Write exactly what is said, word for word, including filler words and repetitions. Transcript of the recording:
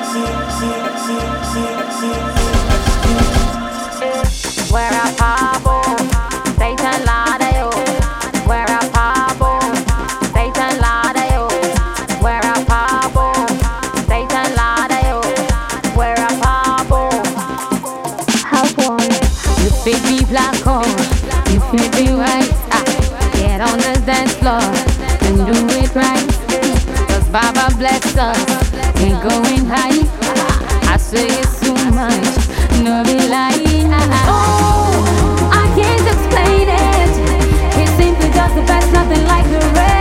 Where a pabo, Satan lada yo. Where a pabo, Satan lada yo. Where a pabo, Satan lada yo. Where a pabo. How boy, you fit be black or you fit be white. Ah, get on the dance floor and do it right. Cause Baba bless us, ain't going high. I say it's too much, no be lying. Oh, I can't explain it. It's simply just the best, nothing like the rest.